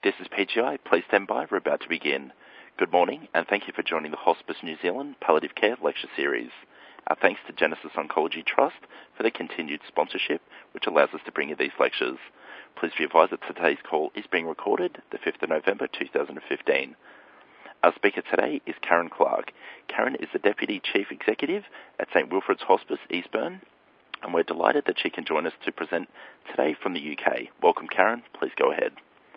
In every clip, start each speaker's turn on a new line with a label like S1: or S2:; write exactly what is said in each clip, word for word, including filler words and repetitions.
S1: This is P G I. Please stand by. We're about to begin. Good morning, and thank you for joining the Hospice New Zealand Palliative Care Lecture Series. Our thanks to Genesis Oncology Trust for their continued sponsorship, which allows us to bring you these lectures. Please be advised that today's call is being recorded the fifth of November two thousand fifteen. Our speaker today is Karen Clark. Karen is the Deputy Chief Executive at St Wilfred's Hospice, Eastbourne, and we're delighted that she can join us to present today from the U K. Welcome, Karen. Please go ahead.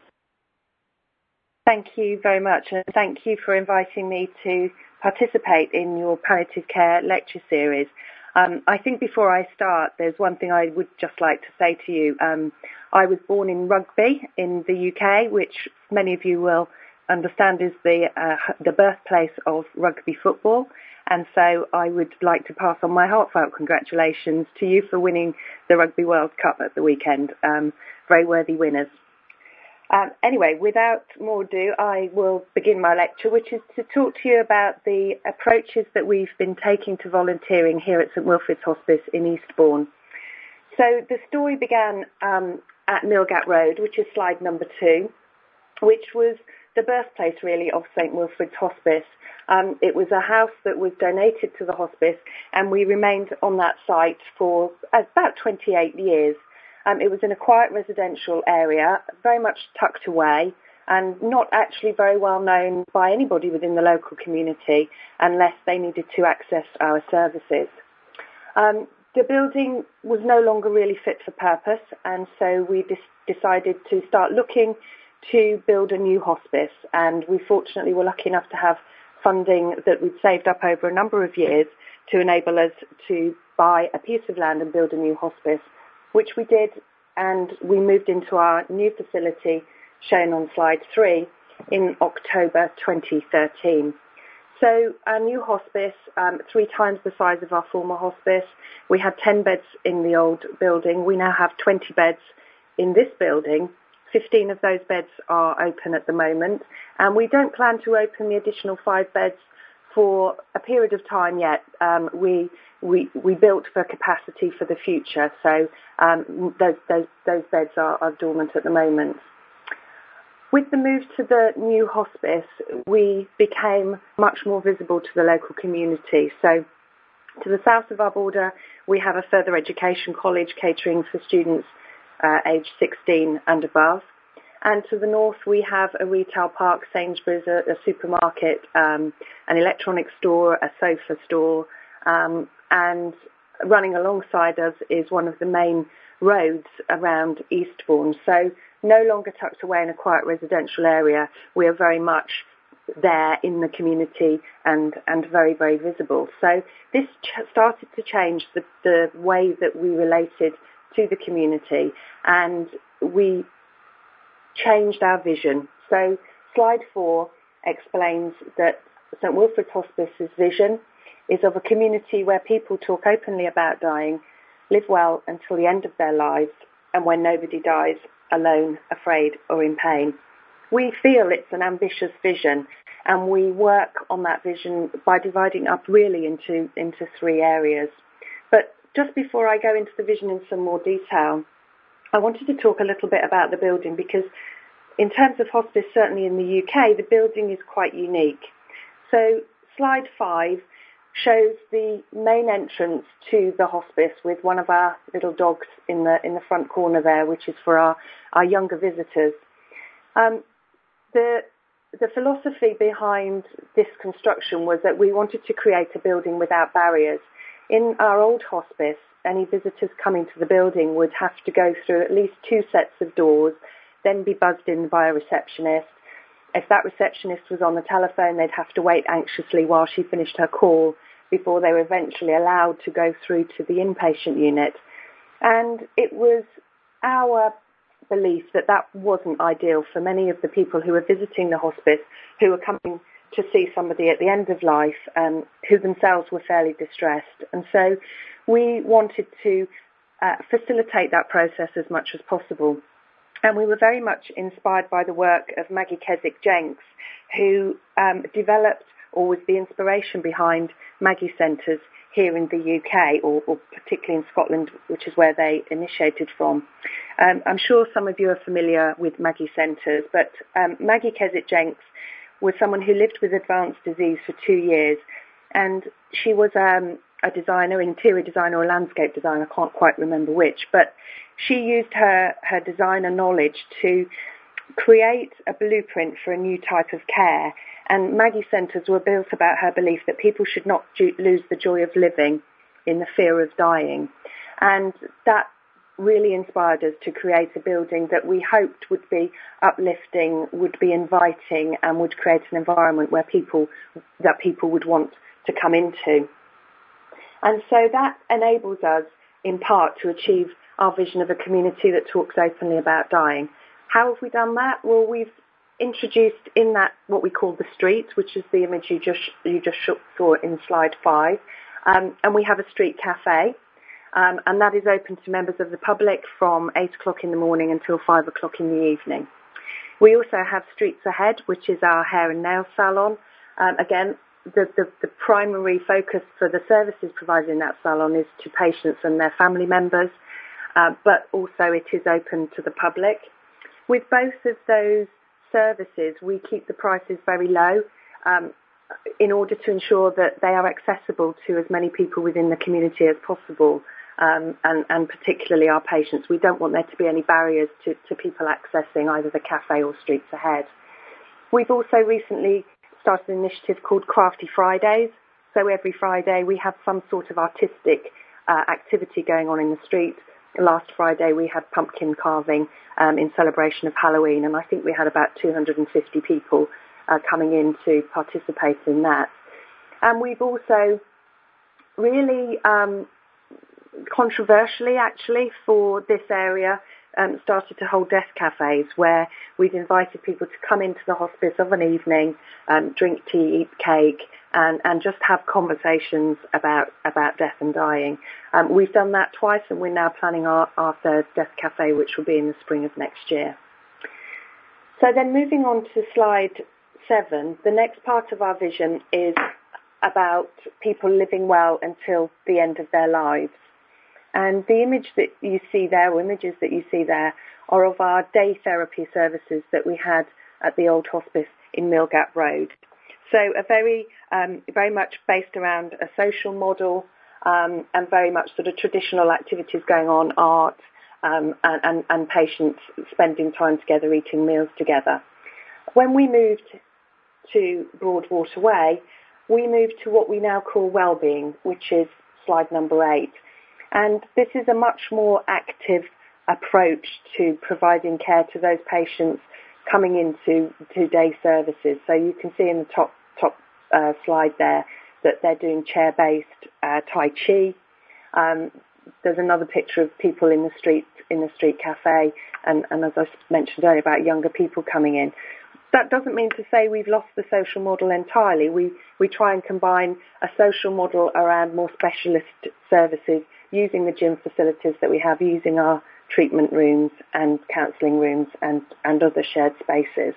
S2: Thank you very much, and thank you for inviting me to participate in your palliative care lecture series. Um, I think before I start, there's one thing I would just like to say to you. Um, I was born in Rugby in the U K, which many of you will understand is the uh, the birthplace of rugby football, and so I would like to pass on my heartfelt congratulations to you for winning the Rugby World Cup at the weekend. Um, very worthy winners. Um, anyway, without more ado, I will begin my lecture, which is to talk to you about the approaches that we've been taking to volunteering here at St Wilfred's Hospice in Eastbourne. So the story began um, at Millgate Road, which is slide number two, which was the birthplace, really, of St Wilfred's Hospice. Um, it was a house that was donated to the hospice, and we remained on that site for about twenty-eight years. Um, it was in a quiet residential area, very much tucked away, and not actually very well known by anybody within the local community unless they needed to access our services. Um, the building was no longer really fit for purpose, and so we dis- decided to start looking to build a new hospice, and we fortunately were lucky enough to have funding that we'd saved up over a number of years to enable us to buy a piece of land and build a new hospice, which we did, and we moved into our new facility shown on slide three in October twenty thirteen. So our new hospice, um, three times the size of our former hospice. We had ten beds in the old building. We now have twenty beds in this building. fifteen of those beds are open at the moment, and we don't plan to open the additional five beds for a period of time yet. Um, we, we we built for capacity for the future, so um, those, those, those beds are, are dormant at the moment. With the move to the new hospice, we became much more visible to the local community. So to the south of our border, we have a further education college catering for students uh, aged sixteen and above. And to the north, we have a retail park, Sainsbury's, a, a supermarket, um, an electronics store, a sofa store, um, and running alongside us is one of the main roads around Eastbourne. So no longer tucked away in a quiet residential area, we are very much there in the community and, and very, very visible. So this ch- started to change the, the way that we related to the community, and we changed our vision. So slide four explains that St Wilfred's Hospice's vision is of a community where people talk openly about dying, live well until the end of their lives, and when nobody dies alone, afraid or in pain. We feel it's an ambitious vision, and we work on that vision by dividing up really into, into three areas. But just before I go into the vision in some more detail, I wanted to talk a little bit about the building, because in terms of hospice, certainly in the U K, the building is quite unique. So slide five shows the main entrance to the hospice with one of our little dogs in the in the front corner there, which is for our, our younger visitors. Um, the the philosophy behind this construction was that we wanted to create a building without barriers. In our old hospice, any visitors coming to the building would have to go through at least two sets of doors, then be buzzed in by a receptionist. If that receptionist was on the telephone, they'd have to wait anxiously while she finished her call before they were eventually allowed to go through to the inpatient unit. And it was our belief that that wasn't ideal for many of the people who were visiting the hospice, who were coming to see somebody at the end of life, um, who themselves were fairly distressed. And so we wanted to uh, facilitate that process as much as possible. And we were very much inspired by the work of Maggie Keswick-Jenks, who um, developed or was the inspiration behind Maggie Centres here in the U K, or, or particularly in Scotland, which is where they initiated from. Um, I'm sure some of you are familiar with Maggie Centres, but um, Maggie Keswick-Jenks was someone who lived with advanced disease for two years, and she was um, a designer, interior designer or landscape designer, I can't quite remember which, but she used her, her designer knowledge to create a blueprint for a new type of care. And Maggie Centres were built about her belief that people should not ju- lose the joy of living in the fear of dying. And that really inspired us to create a building that we hoped would be uplifting, would be inviting, and would create an environment where people that people would want to come into. And so that enables us, in part, to achieve our vision of a community that talks openly about dying. How have we done that? Well, we've introduced in that what we call the street, which is the image you just you just saw in slide five, um, and we have a street cafe, um, and that is open to members of the public from eight o'clock in the morning until five o'clock in the evening. We also have Streets Ahead, which is our hair and nail salon. Um, again, the, the, the primary focus for the services provided in that salon is to patients and their family members, uh, but also it is open to the public. With both of those services, we keep the prices very low um, in order to ensure that they are accessible to as many people within the community as possible, um, and, and particularly our patients. We don't want there to be any barriers to, to people accessing either the cafe or Streets Ahead. We've also recently started an initiative called Crafty Fridays. So every Friday we have some sort of artistic uh, activity going on in the street. Last Friday we had pumpkin carving um, in celebration of Halloween, and I think we had about two hundred fifty people uh, coming in to participate in that. And we've also really um, controversially, actually, for this area, um, started to hold death cafes where we've invited people to come into the hospice of an evening, um, drink tea, eat cake, and, and just have conversations about, about death and dying. Um, we've done that twice, and we're now planning our, our third death cafe, which will be in the spring of next year. So then moving on to slide seven, the next part of our vision is about people living well until the end of their lives. And the image that you see there, or images that you see there, are of our day therapy services that we had at the old hospice in Millgap Road. So a very, um, very much based around a social model, um, and very much sort of traditional activities going on, art, um, and, and, and patients spending time together, eating meals together. When we moved to Broadwater Way, we moved to what we now call wellbeing, which is slide number eight. And this is a much more active approach to providing care to those patients coming into to day services. So you can see in the top top uh, slide there that they're doing chair-based uh, Tai Chi. Um, there's another picture of people in the street in the street cafe, and, and as I mentioned earlier about younger people coming in. That doesn't mean to say we've lost the social model entirely. We we try and combine a social model around more specialist services, using the gym facilities that we have, using our treatment rooms and counselling rooms and, and other shared spaces.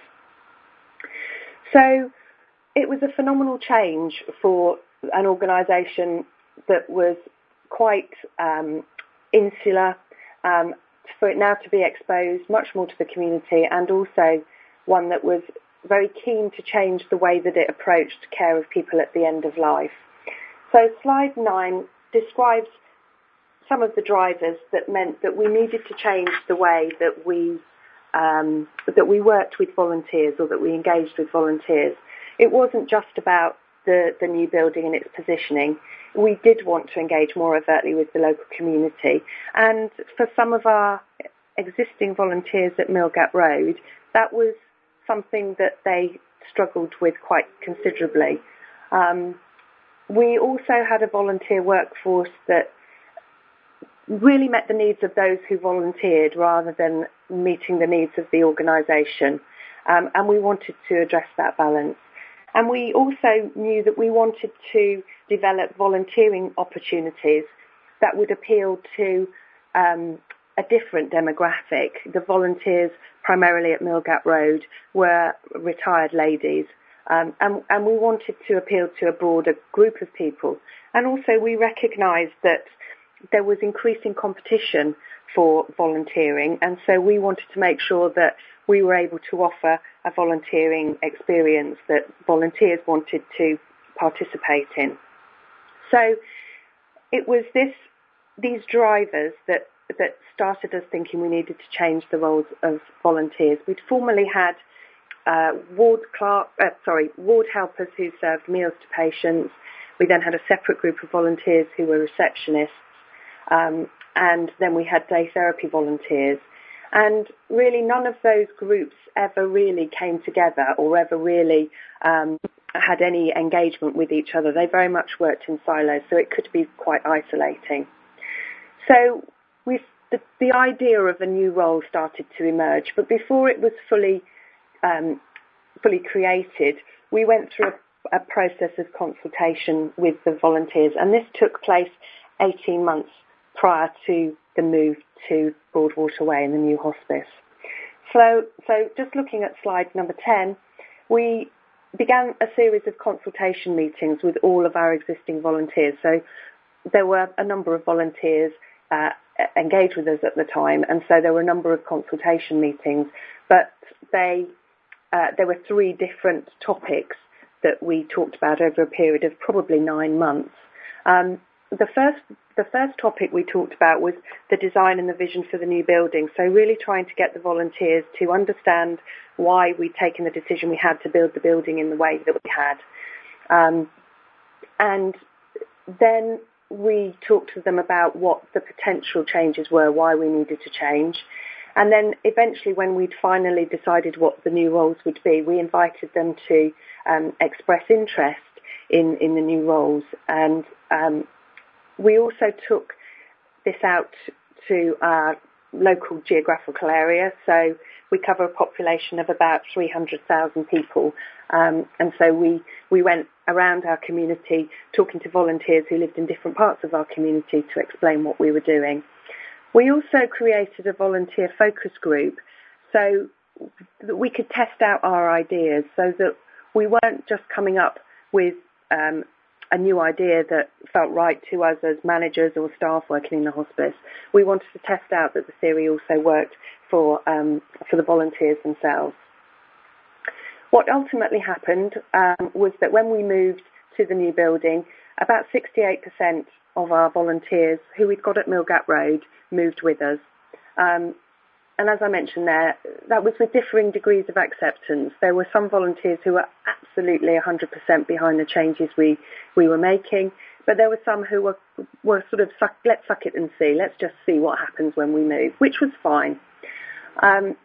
S2: So it was a phenomenal change for an organisation that was quite um, insular, um, for it now to be exposed much more to the community, and also one that was very keen to change the way that it approached care of people at the end of life. So slide nine describes some of the drivers that meant that we needed to change the way that we um, that we worked with volunteers, or that we engaged with volunteers. It wasn't just about the, the new building and its positioning. We did want to engage more overtly with the local community. And for some of our existing volunteers at Millgap Road, that was something that they struggled with quite considerably. Um, we also had a volunteer workforce that really met the needs of those who volunteered rather than meeting the needs of the organisation, um, and we wanted to address that balance. And we also knew that we wanted to develop volunteering opportunities that would appeal to um, a different demographic. The volunteers primarily at Millgap Road were retired ladies, Um, and, and we wanted to appeal to a broader group of people. And also we recognised that there was increasing competition for volunteering, and so we wanted to make sure that we were able to offer a volunteering experience that volunteers wanted to participate in. So it was this, these drivers that, that started us thinking we needed to change the roles of volunteers. We'd formerly had uh, ward clerk, uh, sorry, ward helpers who served meals to patients. We then had a separate group of volunteers who were receptionists. Um, and then we had day therapy volunteers. And really none of those groups ever really came together or ever really um, had any engagement with each other. They very much worked in silos, so it could be quite isolating. So we've, the, the idea of a new role started to emerge, but before it was fully, um, fully created, we went through a, a process of consultation with the volunteers, and this took place eighteen months prior to the move to Broadwater Way in the new hospice. So, so just looking at slide number ten, we began a series of consultation meetings with all of our existing volunteers. So there were a number of volunteers uh, engaged with us at the time, and so there were a number of consultation meetings, but they uh, there were three different topics that we talked about over a period of probably nine months. Um, The first, the first topic we talked about was the design and the vision for the new building. So really trying to get the volunteers to understand why we'd taken the decision we had to build the building in the way that we had. Um, and then we talked to them about what the potential changes were, why we needed to change. And then eventually when we'd finally decided what the new roles would be, we invited them to um, express interest in, in the new roles. And um, we also took this out to our local geographical area. So we cover a population of about three hundred thousand people. Um, and so we, we went around our community talking to volunteers who lived in different parts of our community to explain what we were doing. We also created a volunteer focus group so that we could test out our ideas, so that we weren't just coming up with um, a new idea that felt right to us as managers or staff working in the hospice. We wanted to test out that the theory also worked for um, for the volunteers themselves. What ultimately happened um, was that when we moved to the new building, about sixty-eight percent of our volunteers who we'd got at Millgap Road moved with us. Um, And as I mentioned there, that was with differing degrees of acceptance. There were some volunteers who were absolutely one hundred percent behind the changes we, we were making, but there were some who were, were sort of, suck, let's suck it and see, let's just see what happens when we move, which was fine. Um,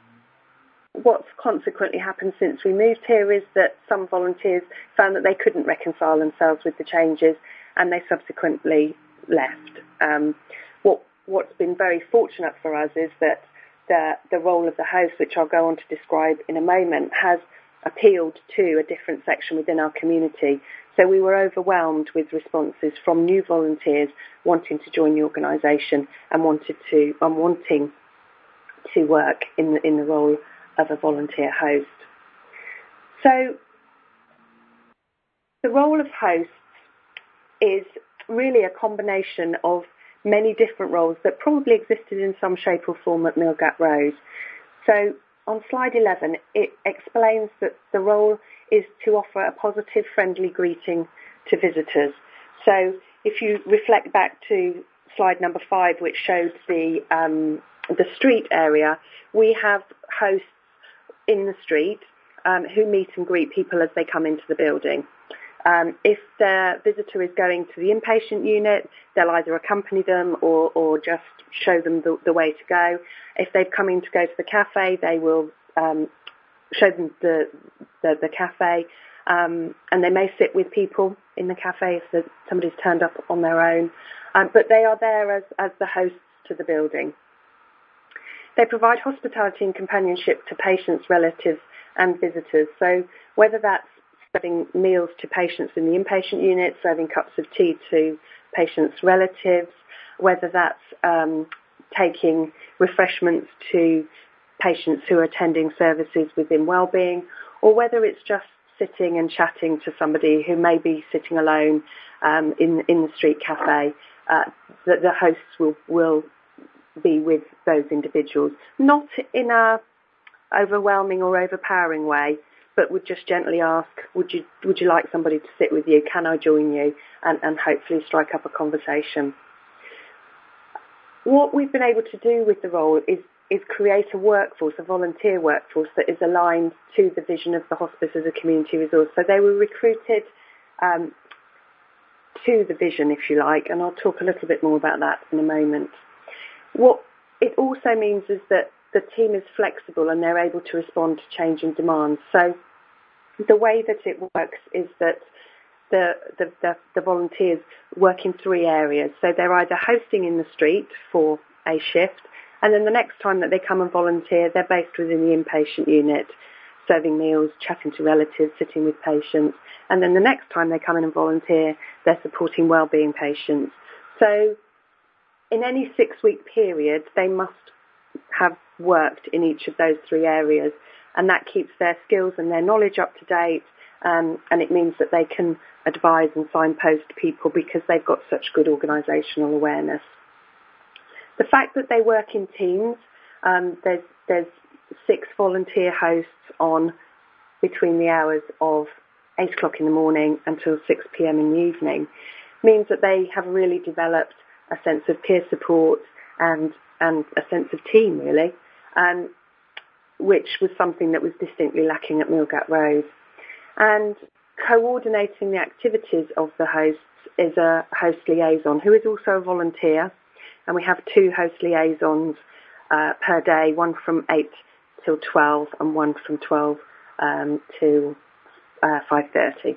S2: what's consequently happened since we moved here is that some volunteers found that they couldn't reconcile themselves with the changes, and they subsequently left. Um, what, what's been very fortunate for us is that The, the role of the host, which I'll go on to describe in a moment, has appealed to a different section within our community. So we were overwhelmed with responses from new volunteers wanting to join the organisation and wanted to, and wanting to work in the, in the role of a volunteer host. So the role of hosts is really a combination of many different roles that probably existed in some shape or form at Millgap Road. So on slide eleven, it explains that the role is to offer a positive, friendly greeting to visitors. So if you reflect back to slide number five, which showed the, um, the street area, we have hosts in the street um, who meet and greet people as they come into the building. Um, if the visitor is going to the inpatient unit, they'll either accompany them or, or just show them the, the way to go. If they've come in to go to the cafe, they will um, show them the, the, the cafe, um, and they may sit with people in the cafe if the, somebody's turned up on their own. Um, but they are there as, as the hosts to the building. They provide hospitality and companionship to patients, relatives and visitors. So whether that's serving meals to patients in the inpatient unit, serving cups of tea to patients' relatives, whether that's um, taking refreshments to patients who are attending services within wellbeing, or whether it's just sitting and chatting to somebody who may be sitting alone um, in in the street cafe, uh, the, the hosts will will be with those individuals, not in a overwhelming or overpowering way, but would just gently ask, would you would you like somebody to sit with you? Can I join you? And, and hopefully strike up a conversation. What we've been able to do with the role is, is create a workforce, a volunteer workforce that is aligned to the vision of the hospice as a community resource. So they were recruited um, to the vision, if you like, and I'll talk a little bit more about that in a moment. What it also means is that the team is flexible and they're able to respond to changing demands. So the way that it works is that the, the, the, the volunteers work in three areas. So they're either hosting in the street for a shift, and then the next time that they come and volunteer, they're based within the inpatient unit, serving meals, chatting to relatives, sitting with patients. And then the next time they come in and volunteer, they're supporting wellbeing patients. So in any six-week period, they must have worked in each of those three areas, and that keeps their skills and their knowledge up to date, um, and it means that they can advise and signpost people because they've got such good organisational awareness. The fact that they work in teams, um, there's, there's six volunteer hosts on between the hours of eight o'clock in the morning until six p.m. in the evening, means that they have really developed a sense of peer support and and a sense of team, really, um, which was something that was distinctly lacking at Millgate Road. And coordinating the activities of the hosts is a host liaison who is also a volunteer, and we have two host liaisons uh, per day, one from eight till twelve and one from twelve um, to uh, five thirty.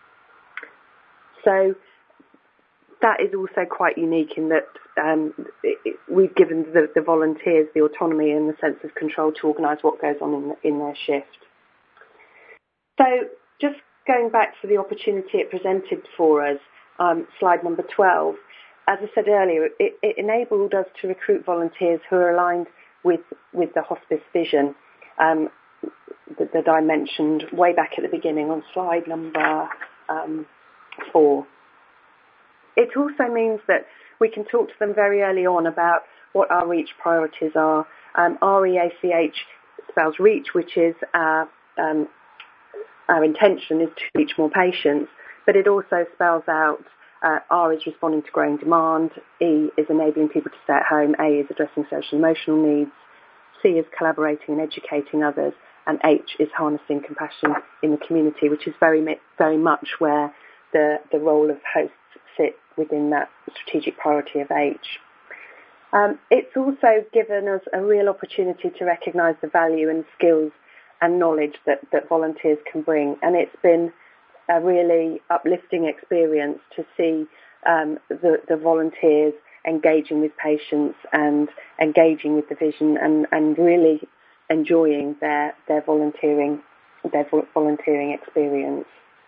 S2: So that is also quite unique in that um, it, it, we've given the, the volunteers the autonomy and the sense of control to organise what goes on in, the, in their shift. So just going back to the opportunity it presented for us, um, slide number twelve, as I said earlier, it, it enabled us to recruit volunteers who are aligned with, with the hospice vision um, that, that I mentioned way back at the beginning on slide number um, four. It also means that we can talk to them very early on about what our REACH priorities are. Um, R E A C H spells REACH, which is our, um, our intention is to reach more patients, but it also spells out uh, R is responding to growing demand, E is enabling people to stay at home, A is addressing social and emotional needs, C is collaborating and educating others, and H is harnessing compassion in the community, which is very, very much where the, the role of hosts sit within that strategic priority of H. Um, it's also given us a real opportunity to recognise the value and skills and knowledge that, that volunteers can bring, and it's been a really uplifting experience to see um, the, the volunteers engaging with patients and engaging with the vision and, and really enjoying their, their volunteering their volunteering experience.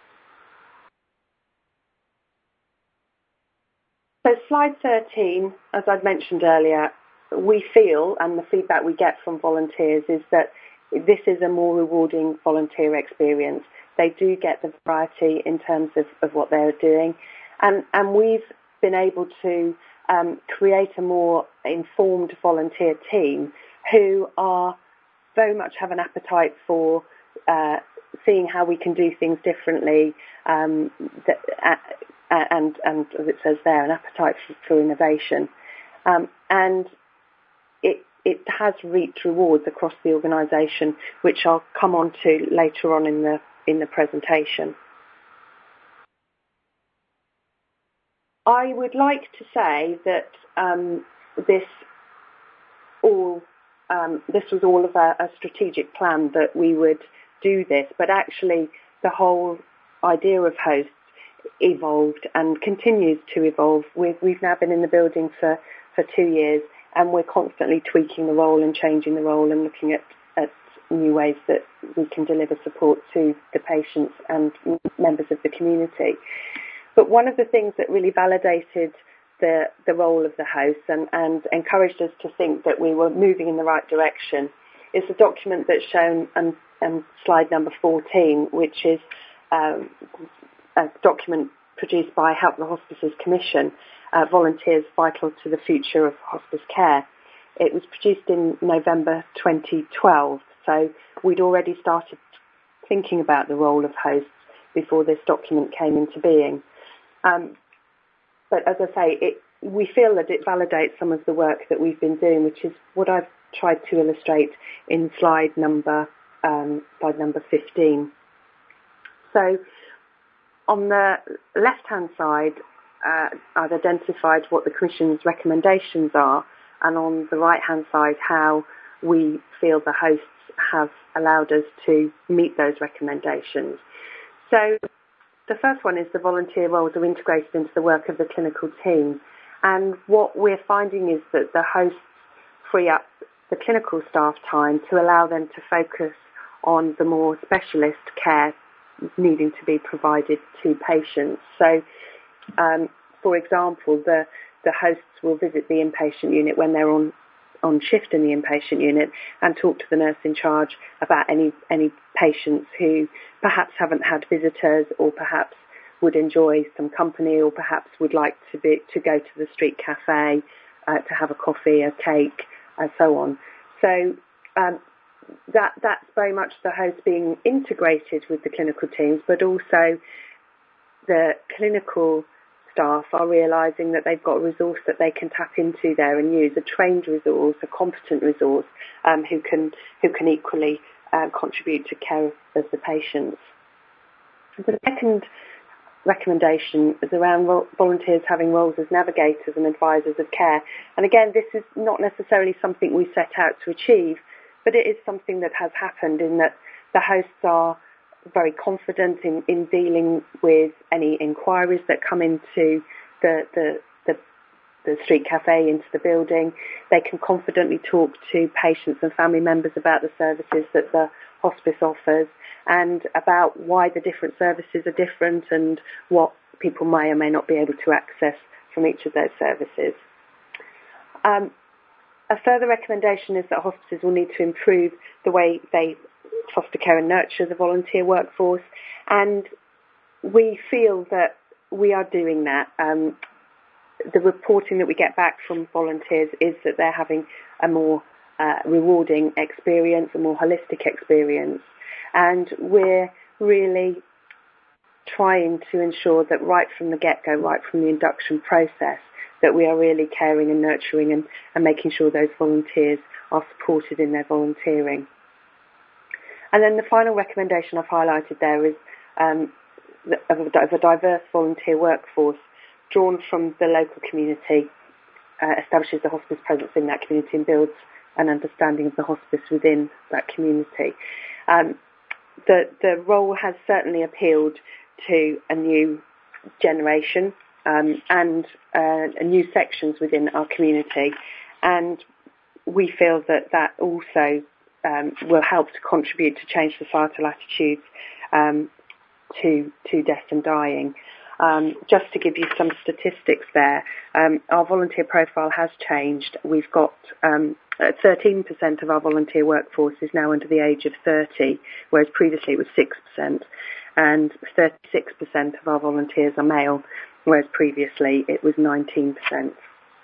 S2: So slide thirteen, as I'd mentioned earlier, we feel, and the feedback we get from volunteers is that this is a more rewarding volunteer experience. They do get the variety in terms of, of what they're doing, and, and we've been able to um, create a more informed volunteer team who are very much have an appetite for uh, seeing how we can do things differently, um, that, uh, and, and as it says there, an appetite for, for innovation. Um, and it, it has reaped rewards across the organisation, which I'll come on to later on in the, in the presentation. I would like to say that um, this all um, this was all of a, a strategic plan that we would do this, but actually the whole idea of hosts evolved and continues to evolve. We've, we've now been in the building for, for two years and we're constantly tweaking the role and changing the role and looking at, at new ways that we can deliver support to the patients and members of the community. But one of the things that really validated the, the role of the hosts and, and encouraged us to think that we were moving in the right direction is a document that's shown and um, slide number fourteen, which is um, a document produced by Help the Hospices Commission, uh, Volunteers Vital to the Future of Hospice Care. It was produced in November twenty twelve, so we'd already started thinking about the role of hosts before this document came into being. Um, but as I say, it, we feel that it validates some of the work that we've been doing, which is what I've tried to illustrate in slide number um, slide number fifteen. So on the left-hand side, uh, I've identified what the Commission's recommendations are, and on the right-hand side, how we feel the hosts have allowed us to meet those recommendations. So the first one is the volunteer roles are integrated into the work of the clinical team. And what we're finding is that the hosts free up the clinical staff time to allow them to focus on the more specialist care needing to be provided to patients. So, um, for example, the, the hosts will visit the inpatient unit when they're on on shift in the inpatient unit and talk to the nurse in charge about any any patients who perhaps haven't had visitors, or perhaps would enjoy some company, or perhaps would like to be to go to the street cafe uh, to have a coffee, a cake, and so on. So um, that that's very much the host being integrated with the clinical teams, but also the clinical staff are realising that they've got a resource that they can tap into there and use, a trained resource, a competent resource, um, who can who can equally uh, contribute to care of the patients. The second recommendation is around ro- volunteers having roles as navigators and advisors of care. And again, this is not necessarily something we set out to achieve, but it is something that has happened in that the hosts are very confident in, in dealing with any inquiries that come into the, the, the, the street cafe, into the building. They can confidently talk to patients and family members about the services that the hospice offers and about why the different services are different and what people may or may not be able to access from each of those services. Um, a further recommendation is that hospices will need to improve the way they foster care and nurture the volunteer workforce, and we feel that we are doing that. Um, the reporting that we get back from volunteers is that they're having a more uh, rewarding experience, a more holistic experience, and we're really trying to ensure that right from the get-go, right from the induction process, that we are really caring and nurturing and, and making sure those volunteers are supported in their volunteering. And then the final recommendation I've highlighted there is um, of, a, of a diverse volunteer workforce drawn from the local community, uh, establishes the hospice presence in that community and builds an understanding of the hospice within that community. Um, the, the role has certainly appealed to a new generation um, and uh, new sections within our community, and we feel that that also Um, will help to contribute to change societal attitudes um, to to death and dying. Um, just to give you some statistics there, um, our volunteer profile has changed. We've got um, thirteen percent of our volunteer workforce is now under the age of thirty, whereas previously it was six percent, and thirty-six percent of our volunteers are male, whereas previously it was nineteen percent.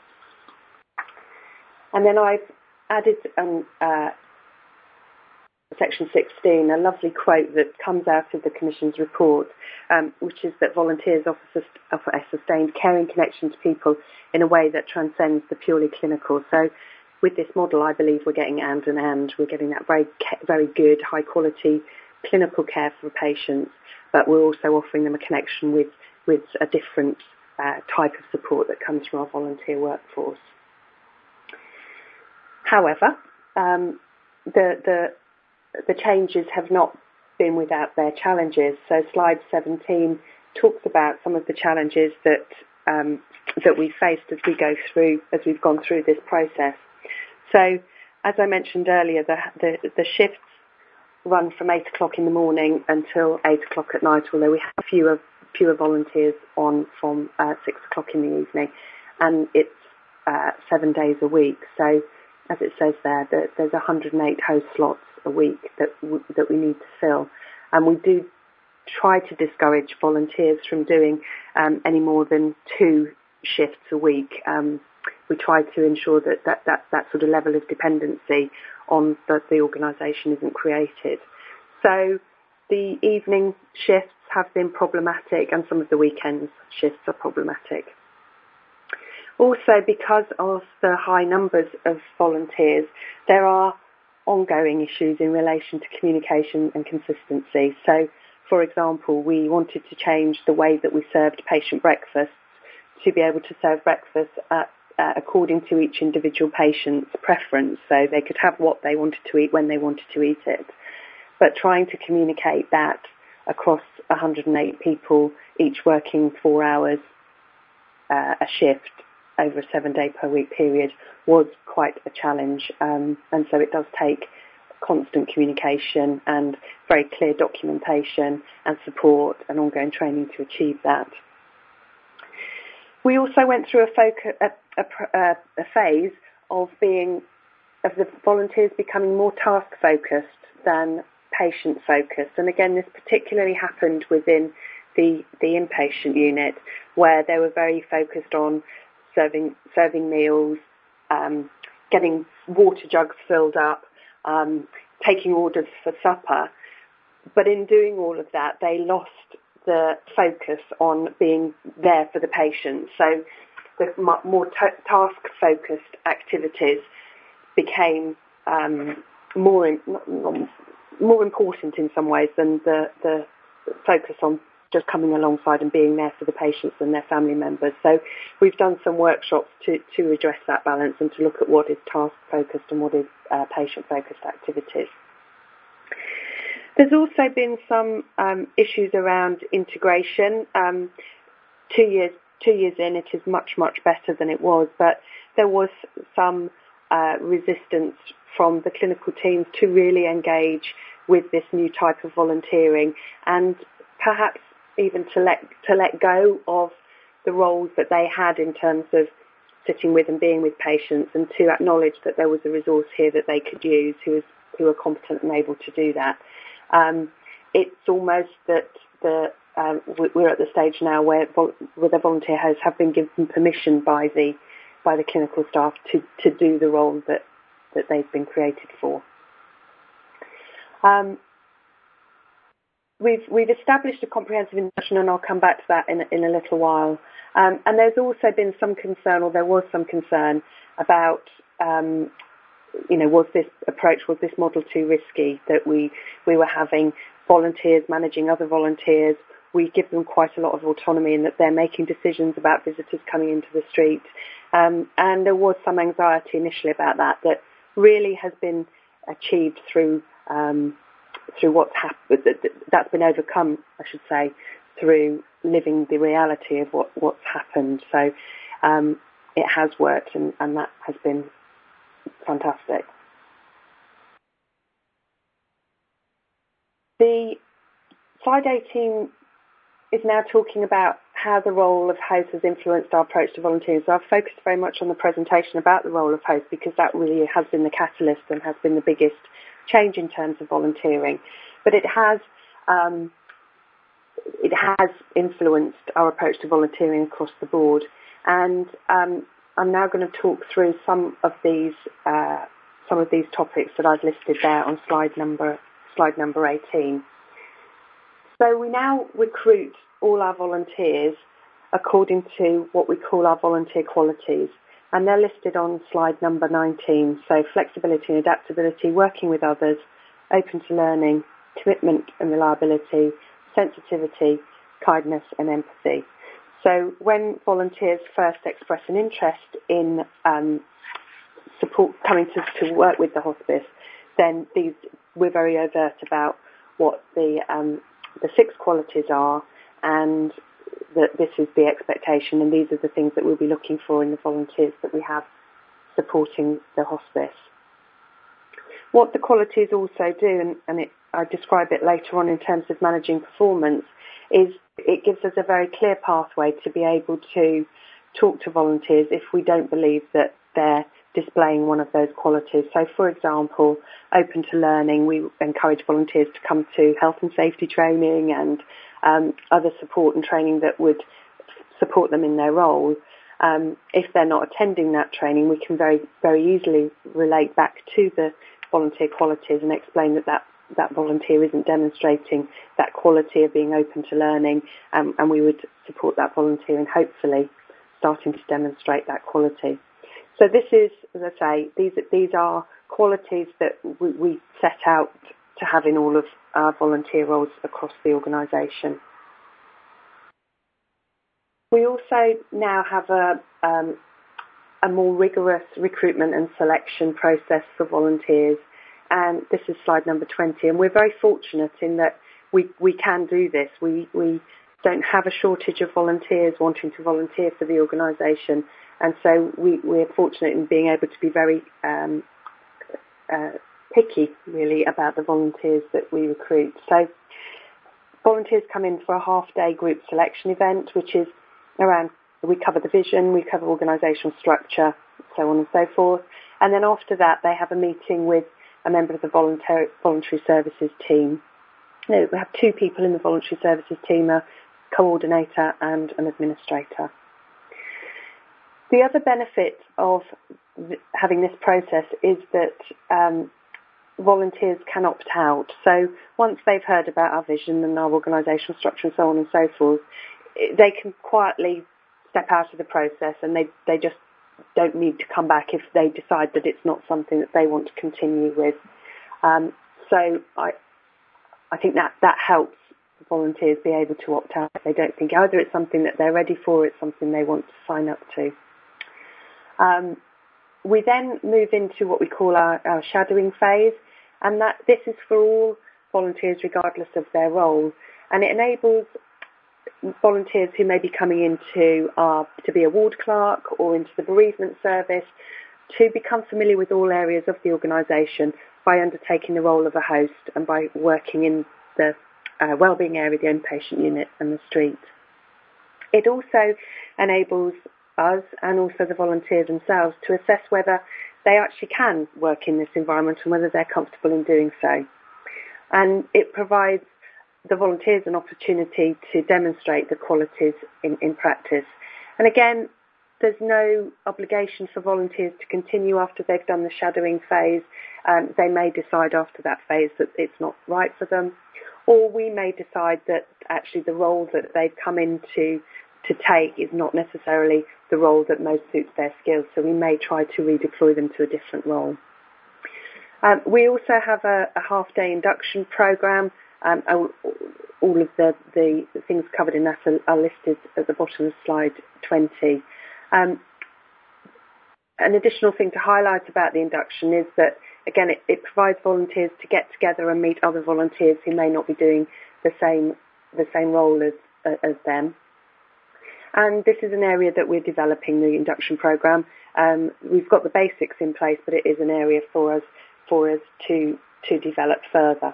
S2: And then I've added um, uh, Section sixteen, a lovely quote that comes out of the Commission's report, um, which is that volunteers offer, offer a sustained caring connection to people in a way that transcends the purely clinical. So with this model, I believe we're getting and and and. We're getting that very, very good, high-quality clinical care for patients, but we're also offering them a connection with, with a different uh, type of support that comes from our volunteer workforce. However, um, the the The changes have not been without their challenges. So slide seventeen talks about some of the challenges that um, that we faced as we go through, as we've gone through this process. So, as I mentioned earlier, the the, the shifts run from eight o'clock in the morning until eight o'clock at night. Although we have fewer fewer volunteers on from uh, six o'clock in the evening, and it's uh, seven days a week. So, as it says there, that there's one hundred eight host slots a week that w- that we need to fill. And we do try to discourage volunteers from doing um, any more than two shifts a week. Um, we try to ensure that that, that that sort of level of dependency on the, the organisation isn't created. So the evening shifts have been problematic, and some of the weekend shifts are problematic. Also, because of the high numbers of volunteers, there are ongoing issues in relation to communication and consistency. So, for example, we wanted to change the way that we served patient breakfasts to be able to serve breakfast at, uh, according to each individual patient's preference, so they could have what they wanted to eat when they wanted to eat it. But trying to communicate that across one hundred eight people, each working four hours uh, a shift over a seven-day per week period, was quite a challenge. Um, and so it does take constant communication and very clear documentation and support and ongoing training to achieve that. We also went through a, focus, a, a, a phase of being of the volunteers becoming more task-focused than patient-focused. And again, this particularly happened within the, the inpatient unit, where they were very focused on serving serving meals, um, getting water jugs filled up, um, taking orders for supper. But in doing all of that, they lost the focus on being there for the patient. So the more t- task-focused activities became um, more in, more important in some ways than the, the focus on just coming alongside and being there for the patients and their family members. So we've done some workshops to, to address that balance and to look at what is task-focused and what is uh, patient-focused activities. There's also been some um, issues around integration. Um, two years two years in, it is much, much better than it was, but there was some uh, resistance from the clinical teams to really engage with this new type of volunteering, and perhaps even to let to let go of the roles that they had in terms of sitting with and being with patients, and to acknowledge that there was a resource here that they could use who was who were competent and able to do that. Um, it's almost that the um, we're at the stage now where, where the volunteer hosts have been given permission by the by the clinical staff to, to do the role that, that they've been created for. Um, We've we've established a comprehensive induction, and I'll come back to that in in a little while. Um, and there's also been some concern, or there was some concern about, um, you know, was this approach, was this model too risky, that we we were having volunteers managing other volunteers. We give them quite a lot of autonomy in that they're making decisions about visitors coming into the street. Um, and there was some anxiety initially about that, that really has been achieved through um, through what's happened, that's been overcome, I should say, through living the reality of what, what's happened. So um, it has worked, and, and that has been fantastic. The slide eighteen is now talking about how the role of host has influenced our approach to volunteering. So I've focused very much on the presentation about the role of host, because that really has been the catalyst and has been the biggest change in terms of volunteering. But it has um, it has influenced our approach to volunteering across the board. And um, I'm now going to talk through some of these uh, some of these topics that I've listed there on slide number slide number eighteen. So we now recruit all our volunteers according to what we call our volunteer qualities, and they're listed on slide number nineteen. So flexibility and adaptability, working with others, open to learning, commitment and reliability, sensitivity, kindness and empathy. So when volunteers first express an interest in um, support, coming to, to work with the hospice, then these we're very overt about what the um, the six qualities are, and that this is the expectation, and these are the things that we'll be looking for in the volunteers that we have supporting the hospice. What the qualities also do, and, and it, I describe it later on in terms of managing performance, is it gives us a very clear pathway to be able to talk to volunteers if we don't believe that they're displaying one of those qualities. So, for example, open to learning, we encourage volunteers to come to health and safety training and um, other support and training that would support them in their role. Um, if they're not attending that training, we can very, very easily relate back to the volunteer qualities and explain that that, that volunteer isn't demonstrating that quality of being open to learning, um, and we would support that volunteer in hopefully starting to demonstrate that quality. So this is, as I say, these these are qualities that we, we set out to have in all of our volunteer roles across the organisation. We also now have a, um, a more rigorous recruitment and selection process for volunteers, and this is slide number twenty. And we're very fortunate in that we, we can do this. We, we don't have a shortage of volunteers wanting to volunteer for the organisation, and so we, we're fortunate in being able to be very um, uh, picky, really, about the volunteers that we recruit. So volunteers come in for a half-day group selection event, which is around, we cover the vision, we cover organisational structure, so on and so forth. And then after that, they have a meeting with a member of the voluntary, voluntary services team. No, we have two people in the voluntary services team, a coordinator and an administrator. The other benefit of th- having this process is that um, volunteers can opt out. So once they've heard about our vision and our organisational structure and so on and so forth, they can quietly step out of the process, and they, they just don't need to come back if they decide that it's not something that they want to continue with. Um, so I I think that, that helps volunteers be able to opt out if they don't think either it's something that they're ready for or it's something they want to sign up to. Um, we then move into what we call our, our shadowing phase, and that this is for all volunteers regardless of their role, and it enables volunteers who may be coming into our, to be a ward clerk or into the bereavement service to become familiar with all areas of the organisation by undertaking the role of a host and by working in the uh, wellbeing area, the inpatient unit and the street. It also enables us and also the volunteers themselves to assess whether they actually can work in this environment and whether they're comfortable in doing so. And it provides the volunteers an opportunity to demonstrate the qualities in, in practice. And again, there's no obligation for volunteers to continue after they've done the shadowing phase. Um, they may decide after that phase that it's not right for them, or we may decide that actually the role that they've come into to take is not necessarily the role that most suits their skills, so we may try to redeploy them to a different role. Um, we also have a, a half-day induction programme. Um, all of the, the things covered in that are, are listed at the bottom of slide twenty. Um, an additional thing to highlight about the induction is that, again, it, it provides volunteers to get together and meet other volunteers who may not be doing the same the same role as, uh, as them. And this is an area that we're developing, the induction programme. Um, we've got the basics in place, but it is an area for us for us to to develop further.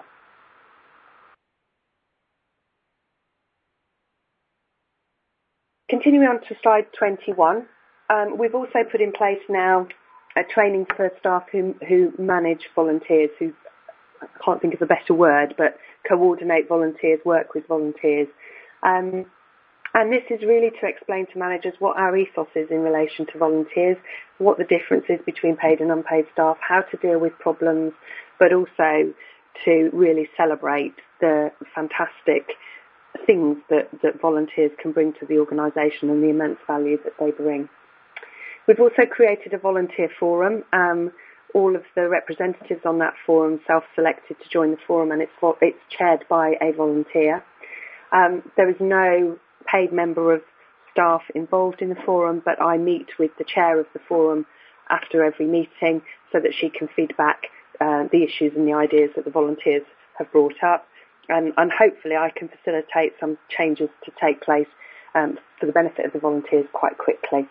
S2: Continuing on to slide twenty-one, um, we've also put in place now a training for staff who, who manage volunteers, who, I can't think of a better word, but coordinate volunteers, work with volunteers. Um, and this is really to explain to managers what our ethos is in relation to volunteers, what the difference is between paid and unpaid staff, how to deal with problems, but also to really celebrate the fantastic things that, that volunteers can bring to the organisation and the immense value that they bring. We've also created a volunteer forum. Um, all of the representatives on that forum self-selected to join the forum, and it's, it's chaired by a volunteer. Um, there is no paid member of staff involved in the forum, but I meet with the chair of the forum after every meeting so that she can feed back uh, the issues and the ideas that the volunteers have brought up. And, and hopefully I can facilitate some changes to take place um, for the benefit of the volunteers quite quickly.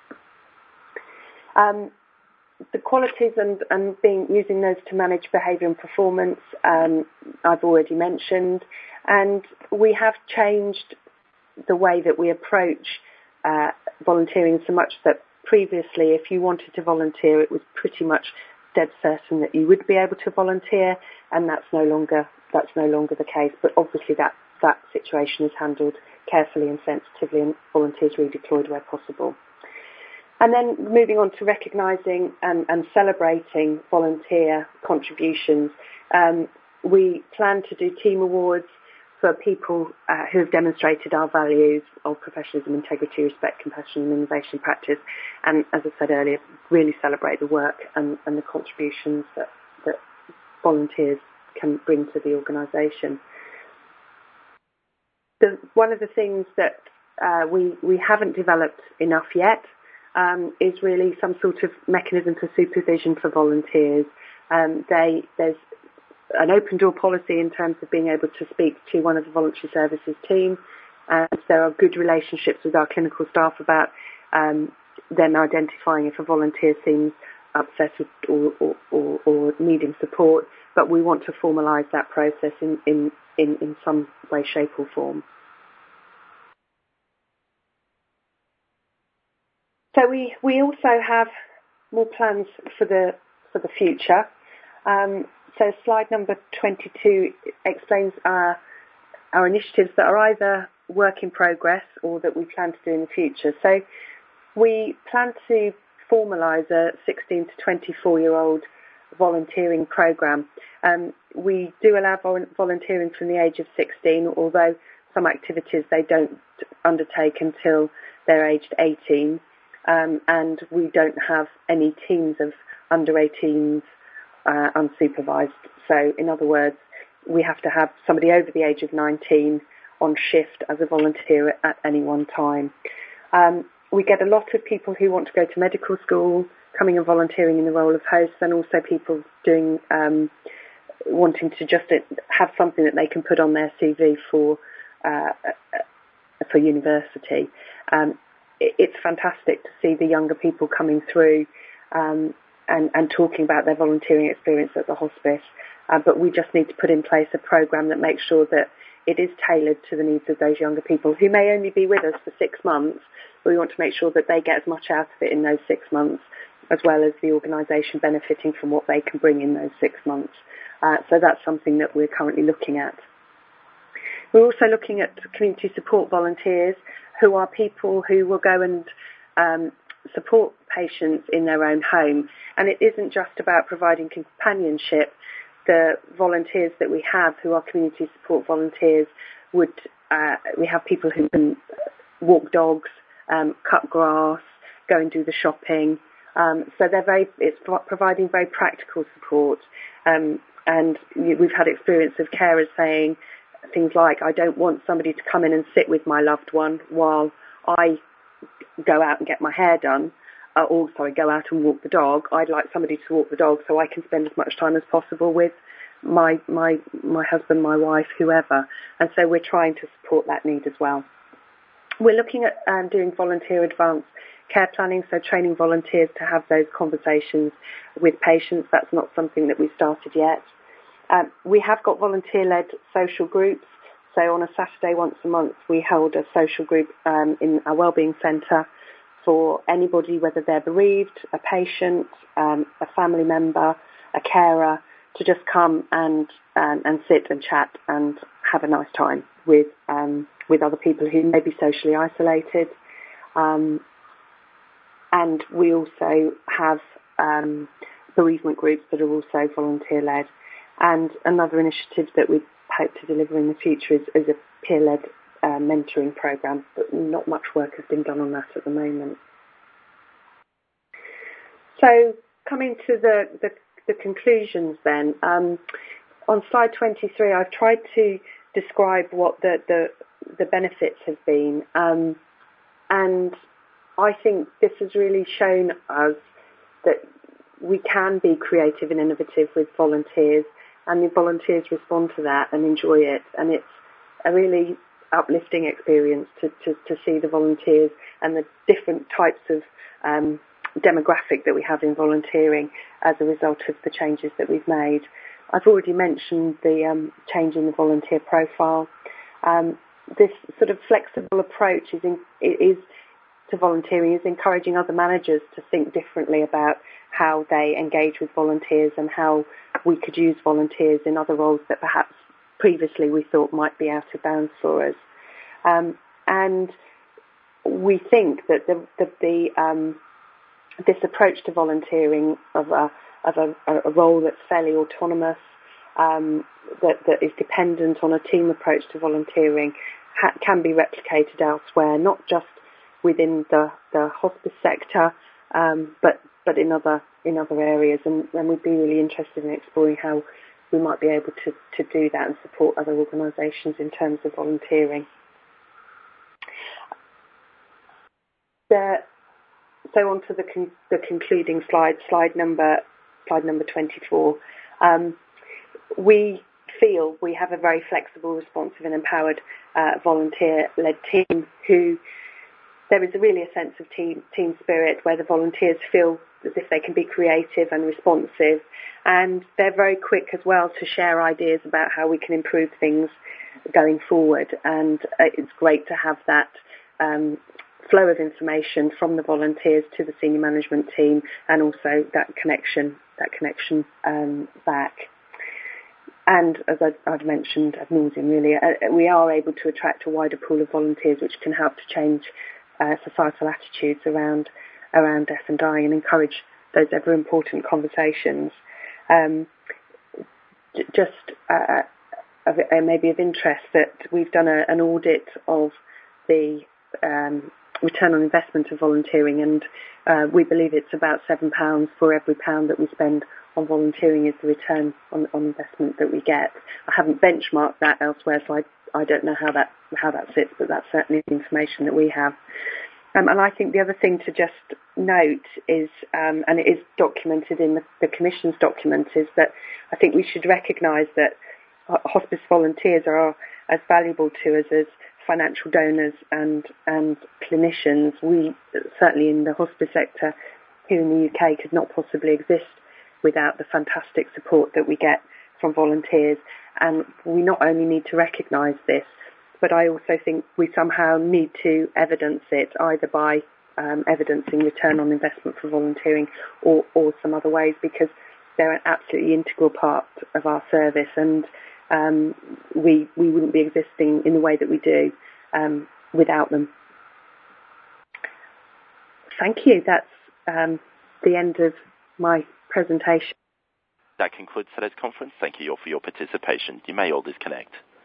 S2: Um, the qualities and, and being using those to manage behaviour and performance, um, I've already mentioned, and we have changed the way that we approach uh, volunteering so much that previously, if you wanted to volunteer, it was pretty much dead certain that you would be able to volunteer, and that's no longer that's no longer the case. But obviously, that that situation is handled carefully and sensitively, and volunteers redeployed where possible. And then moving on to recognising and, and celebrating volunteer contributions, um, we plan to do team awards for people uh, who have demonstrated our values of professionalism, integrity, respect, compassion and innovation practice, and as I said earlier, really celebrate the work and, and the contributions that, that volunteers can bring to the organisation. The, one of the things that uh, we, we haven't developed enough yet um, is really some sort of mechanism for supervision for volunteers. Um, they, there's an open door policy in terms of being able to speak to one of the voluntary services team, and there are good relationships with our clinical staff about um, them identifying if a volunteer seems upset or, or, or, or needing support, but we want to formalise that process in, in, in, in some way, shape or form. So we, we also have more plans for the for the future. Um, so slide number twenty-two explains our, our initiatives that are either work in progress or that we plan to do in the future. So we plan to formalise a sixteen to twenty-four year old volunteering programme. Um, we do allow vol- volunteering from the age of sixteen, although some activities they don't undertake until they're aged eighteen. Um, and we don't have any teams of under eighteens uh, unsupervised. So in other words, we have to have somebody over the age of nineteen on shift as a volunteer at any one time. Um, we get a lot of people who want to go to medical school, coming and volunteering in the role of hosts, and also people doing um, wanting to just have something that they can put on their C V for uh, for university. Um, It's fantastic to see the younger people coming through um, and, and talking about their volunteering experience at the hospice. Uh, but we just need to put in place a programme that makes sure that it is tailored to the needs of those younger people who may only be with us for six months. But we want to make sure that they get as much out of it in those six months, as well as the organisation benefiting from what they can bring in those six months. Uh, so that's something that we're currently looking at. We're also looking at community support volunteers, who are people who will go and um, support patients in their own home. And it isn't just about providing companionship. The volunteers that we have who are community support volunteers would, uh, we have people who can walk dogs, um, cut grass, go and do the shopping. Um, so they're very, it's providing very practical support. Um, and we've had experience of carers saying, things like, I don't want somebody to come in and sit with my loved one while I go out and get my hair done, uh, or sorry, go out and walk the dog. I'd like somebody to walk the dog so I can spend as much time as possible with my my my husband, my wife, whoever. And so we're trying to support that need as well. We're looking at um, doing volunteer advanced care planning, so training volunteers to have those conversations with patients. That's not something that we've started yet. Um, we have got volunteer-led social groups. So on a Saturday once a month, we hold a social group um, in our wellbeing centre for anybody, whether they're bereaved, a patient, um, a family member, a carer, to just come and um, and sit and chat and have a nice time with um, with other people who may be socially isolated. Um, and we also have um, bereavement groups that are also volunteer-led. And another initiative that we hope to deliver in the future is, is a peer-led uh, mentoring programme, but not much work has been done on that at the moment. So coming to the, the, the conclusions then, um, on slide twenty-three I've tried to describe what the, the, the benefits have been, um, and I think this has really shown us that we can be creative and innovative with volunteers, and the volunteers respond to that and enjoy it. And it's a really uplifting experience to, to, to see the volunteers and the different types of um, demographic that we have in volunteering as a result of the changes that we've made. I've already mentioned the um, change in the volunteer profile. Um, this sort of flexible approach is, in, is to volunteering is encouraging other managers to think differently about how they engage with volunteers and how we could use volunteers in other roles that perhaps previously we thought might be out of bounds for us. Um, and we think that the, the, the um, this approach to volunteering of a, of a, a role that's fairly autonomous, um, that, that is dependent on a team approach to volunteering, ha- can be replicated elsewhere, not just within the, the hospice sector, um, but but in other in other areas, and, and we'd be really interested in exploring how we might be able to, to do that and support other organisations in terms of volunteering. The, so on to the, con, the concluding slide, slide number slide number twenty-four. Um, we feel we have a very flexible, responsive and empowered uh, volunteer-led team who there is really a sense of team team spirit where the volunteers feel as if they can be creative and responsive, and they're very quick as well to share ideas about how we can improve things going forward. And it's great to have that um, flow of information from the volunteers to the senior management team, and also that connection that connection um, back. And as I've mentioned ad nauseam, really, uh, we are able to attract a wider pool of volunteers, which can help to change uh, societal attitudes around around death and dying and encourage those ever important conversations. Um, j- just uh, of, uh, maybe of interest that we've done a, an audit of the um, return on investment of volunteering, and uh, we believe it's about seven pounds for every pound that we spend on volunteering is the return on, on investment that we get. I haven't benchmarked that elsewhere, so I, I don't know how that how that sits, but that's certainly the information that we have. Um, and I think the other thing to just note is, um, and it is documented in the, the Commission's document, is that I think we should recognise that hospice volunteers are as valuable to us as financial donors and, and clinicians. We, certainly in the hospice sector here in the U K, could not possibly exist without the fantastic support that we get from volunteers. And we not only need to recognise this, but I also think we somehow need to evidence it, either by um, evidencing return on investment for volunteering or, or some other ways, because they're an absolutely integral part of our service, and um, we we wouldn't be existing in the way that we do um, without them. Thank you. That's um, the end of my presentation.
S1: That concludes today's conference. Thank you all for your participation. You may all disconnect.